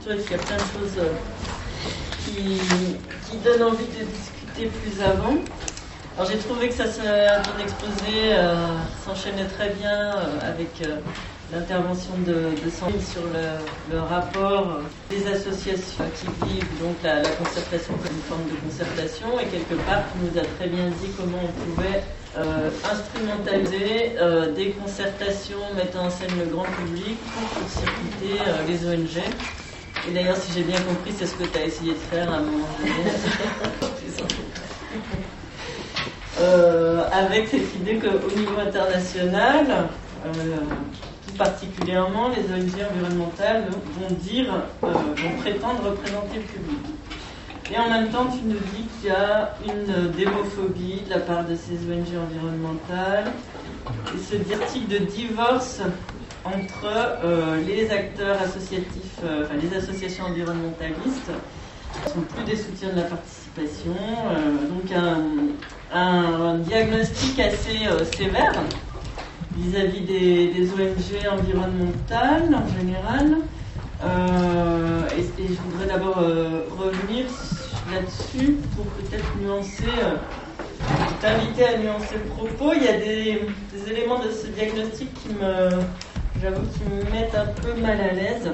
structuré, parce qu'il y a plein de choses qui donnent envie de discuter plus avant. Alors j'ai trouvé que ton exposé s'enchaînait très bien avec l'intervention de Sandrine sur le rapport des associations qui vivent donc la concertation comme une forme de concertation, et quelque part tu nous as très bien dit comment on pouvait instrumentaliser des concertations mettant en scène le grand public pour court-circuiter les ONG. Et d'ailleurs, si j'ai bien compris, c'est ce que tu as essayé de faire à un moment donné. Avec cette idée qu'au niveau international, tout particulièrement, les ONG environnementales vont prétendre représenter le public. Et en même temps, tu nous dis qu'il y a une démophobie de la part de ces ONG environnementales, et ce dialectique de divorce entre les acteurs associatifs, les associations environnementalistes, qui ne sont plus des soutiens de la participation, donc un diagnostic assez sévère vis-à-vis des ONG environnementales en général. Et je voudrais d'abord revenir là-dessus pour peut-être nuancer, t'inviter à nuancer le propos. Il y a des éléments de ce diagnostic j'avoue, qui me mettent un peu mal à l'aise.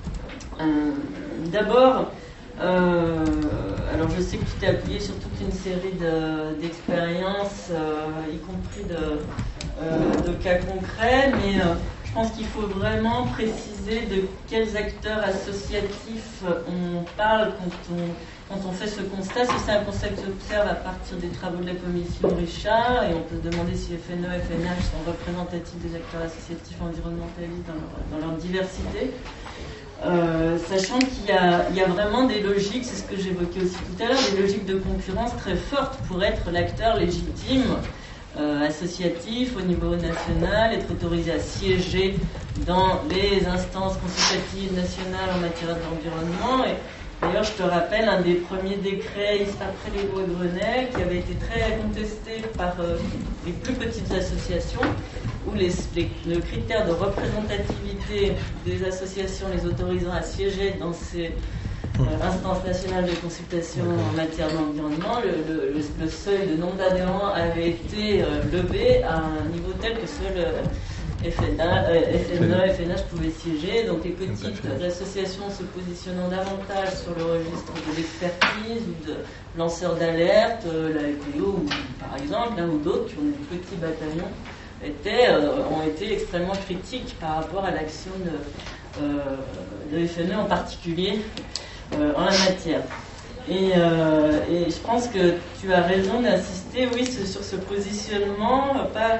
D'abord, alors je sais que tu t'es appuyé sur toute une série d'expériences, y compris de cas concrets, mais je pense qu'il faut vraiment préciser de quels acteurs associatifs on parle quand on fait ce constat. Si c'est un constat que j'observe à partir des travaux de la commission Richard, et on peut se demander si FNE, FNH sont représentatifs des acteurs associatifs environnementalistes dans leur diversité, sachant qu'il y a vraiment des logiques, c'est ce que j'évoquais aussi tout à l'heure, des logiques de concurrence très fortes pour être l'acteur légitime associatif au niveau national, être autorisé à siéger dans les instances consultatives nationales en matière d'environnement. Et d'ailleurs, je te rappelle un des premiers décrets après les lois Grenelle qui avait été très contesté par les plus petites associations, où le critère de représentativité des associations les autorisant à siéger dans ces instances nationales de consultation en matière d'environnement, le seuil de nombre d'adhérents avait été levé à un niveau tel que seul FNE, FNH pouvaient siéger. Donc les petites associations se positionnant davantage sur le registre de l'expertise ou de lanceurs d'alerte, la FPO par exemple, ou d'autres qui ont des petits bataillons, ont été extrêmement critiques par rapport à l'action de FNE en particulier en la matière. Et je pense que tu as raison d'insister, oui, sur ce positionnement,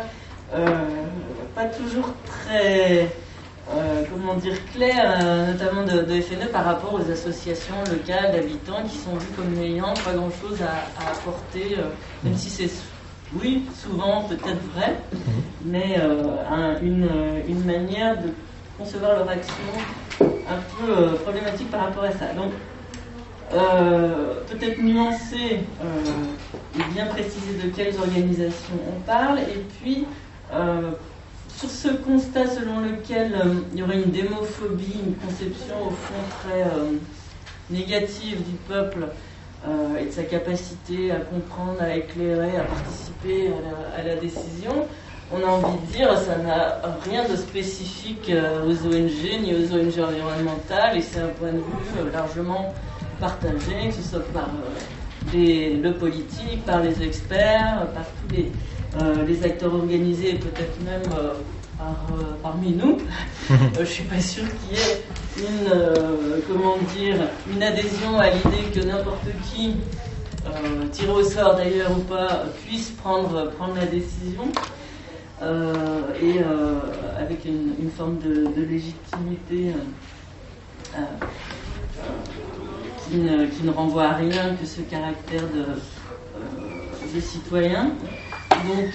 pas toujours très, clair, notamment de FNE par rapport aux associations locales d'habitants qui sont vues comme n'ayant pas grand-chose à apporter, même si c'est, oui, souvent peut-être vrai, mais une manière de concevoir leur action un peu problématique par rapport à ça. Donc, peut-être nuancer et bien préciser de quelles organisations on parle, et puis sur ce constat selon lequel il y aurait une démophobie, une conception au fond très négative du peuple et de sa capacité à comprendre, à éclairer, à participer à la décision, on a envie de dire ça n'a rien de spécifique aux ONG ni aux ONG environnementales, et c'est un point de vue largement partagé, que ce soit par le politique, par les experts, par tous les acteurs organisés, et peut-être même parmi nous. Je suis pas sûre qu'il y ait une adhésion à l'idée que n'importe qui, tiré au sort d'ailleurs ou pas, puisse prendre la décision. Avec une forme de légitimité qui ne renvoie à rien que ce caractère de citoyen. Donc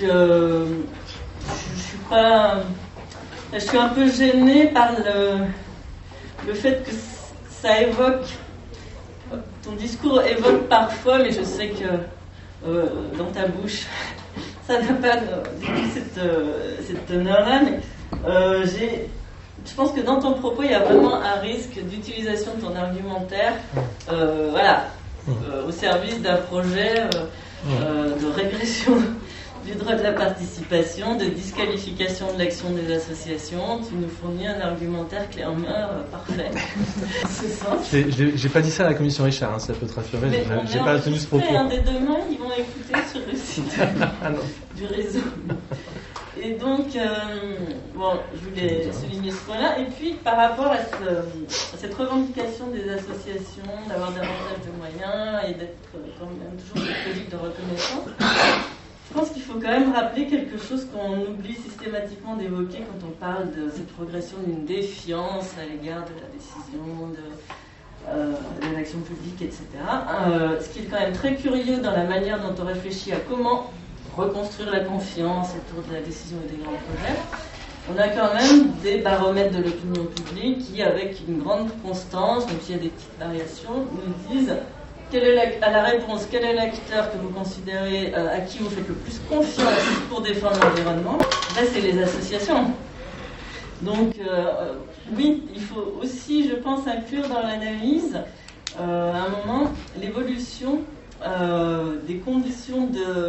je suis un peu gênée par le fait que ça évoque, ton discours évoque parfois, mais je sais que dans ta bouche ça n'a pas du tout cette teneur-là, mais j'ai je pense que dans ton propos, il y a vraiment un risque d'utilisation de ton argumentaire, voilà, au service d'un projet de régression du droit de la participation, de disqualification de l'action des associations. Tu nous fournis un argumentaire clé en main parfait. J'ai pas dit ça à la commission Richard, hein, ça peut te rassurer. J'ai pas tenu ce propos. Dès demain, ils vont écouter sur le site du réseau. Et donc, bon, je voulais souligner ce point-là. Et puis, par rapport à cette revendication des associations, d'avoir davantage de moyens et d'être quand même toujours cette logique de reconnaissance, je pense qu'il faut quand même rappeler quelque chose qu'on oublie systématiquement d'évoquer quand on parle de cette progression d'une défiance à l'égard de la décision, de l'action publique, etc. Ce qui est quand même très curieux dans la manière dont on réfléchit à comment reconstruire la confiance autour de la décision et des grands projets. On a quand même des baromètres de l'opinion publique qui, avec une grande constance, même s'il y a des petites variations, nous disent à la réponse, quel est l'acteur que vous considérez, à qui vous faites le plus confiance pour défendre l'environnement? Là, c'est les associations. Donc, oui, il faut aussi, je pense, inclure dans l'analyse, à un moment, l'évolution des conditions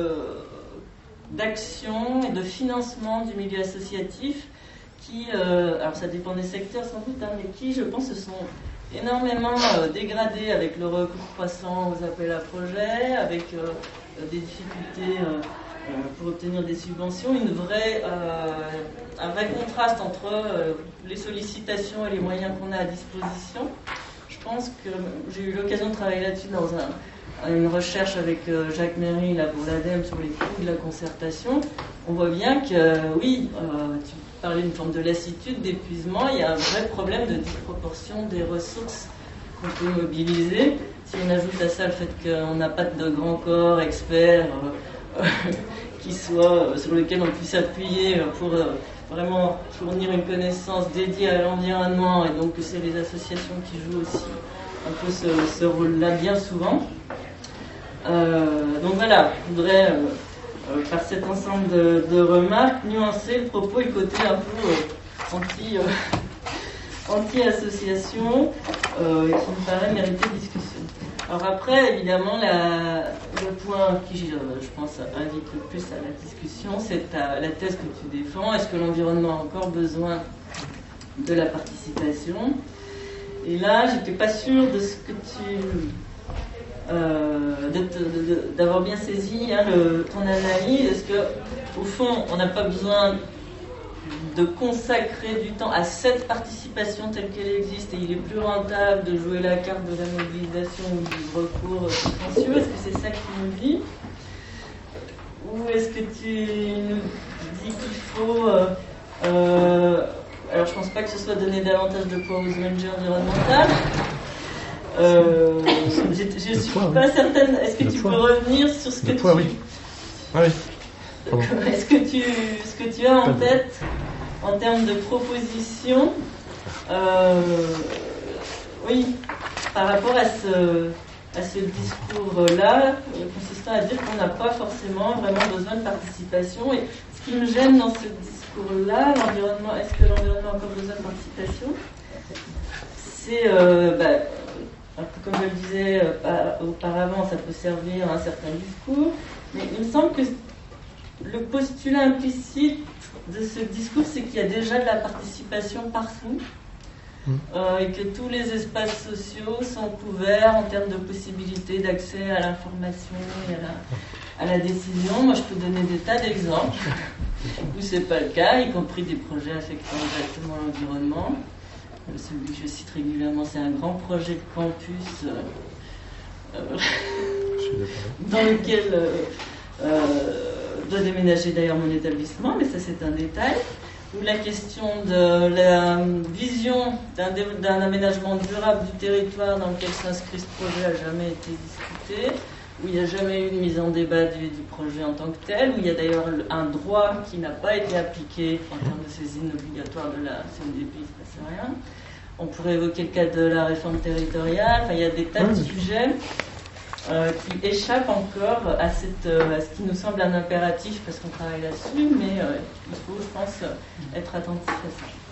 d'action et de financement du milieu associatif qui, alors ça dépend des secteurs sans doute, mais qui, je pense, se sont énormément dégradés avec le recours croissant aux appels à projets, avec des difficultés pour obtenir des subventions, un vrai contraste entre les sollicitations et les moyens qu'on a à disposition. Je pense que j'ai eu l'occasion de travailler là-dessus dans une recherche avec Jacques Méry là, pour l'ADEME sur les coûts de la concertation. On voit bien que, oui, tu parlais d'une forme de lassitude, d'épuisement, il y a un vrai problème de disproportion des ressources qu'on peut mobiliser. Si on ajoute à ça le fait qu'on n'a pas de grands corps experts sur lesquels on puisse s'appuyer pour vraiment fournir une connaissance dédiée à l'environnement, et donc que c'est les associations qui jouent aussi un peu ce rôle-là bien souvent. Donc voilà, je voudrais, par cet ensemble de remarques, nuancer le propos et le côté un peu anti-association qui me paraît mériter discussion. Alors après, évidemment, le point qui, je pense, invite le plus à la discussion, c'est la thèse que tu défends. Est-ce que l'environnement a encore besoin de la participation? Et là, j'étais pas sûre de ce que d'avoir bien saisi ton analyse. Est-ce que, au fond, on n'a pas besoin de consacrer du temps à cette participation telle qu'elle existe, et il est plus rentable de jouer la carte de la mobilisation ou du recours substantieux? Est-ce que c'est ça que tu nous dis? Ou est-ce que tu nous dis qu'il faut... alors je pense pas que ce soit donner davantage de poids aux ONG environnementales. Je ne suis pas certaine. Est-ce que tu peux revenir sur ce que tu... Oui. Est-ce que tu as en tête en termes de propositions, oui, par rapport à ce discours-là, consistant à dire qu'on n'a pas forcément vraiment besoin de participation. Et ce qui me gêne dans ce discours-là, est-ce que l'environnement a encore besoin de participation? C'est, comme je le disais auparavant, ça peut servir à un certain discours, mais il me semble que le postulat implicite de ce discours, c'est qu'il y a déjà de la participation partout, et que tous les espaces sociaux sont couverts en termes de possibilités d'accès à l'information et à la décision. Moi, je peux donner des tas d'exemples où c'est pas le cas, y compris des projets affectant directement l'environnement. Celui que je cite régulièrement, c'est un grand projet de campus dans lequel doit déménager d'ailleurs mon établissement, mais ça c'est un détail, où la question de la vision d'un aménagement durable du territoire dans lequel s'inscrit ce projet n'a jamais été discutée, où il n'y a jamais eu de mise en débat du projet en tant que tel, où il y a d'ailleurs un droit qui n'a pas été appliqué en termes de saisine obligatoire de la CNDP, il ne se passe rien. On pourrait évoquer le cas de la réforme territoriale. Enfin, il y a des tas de sujets qui échappent encore à ce qui nous semble un impératif parce qu'on travaille là-dessus, mais il faut, je pense, être attentif à ça.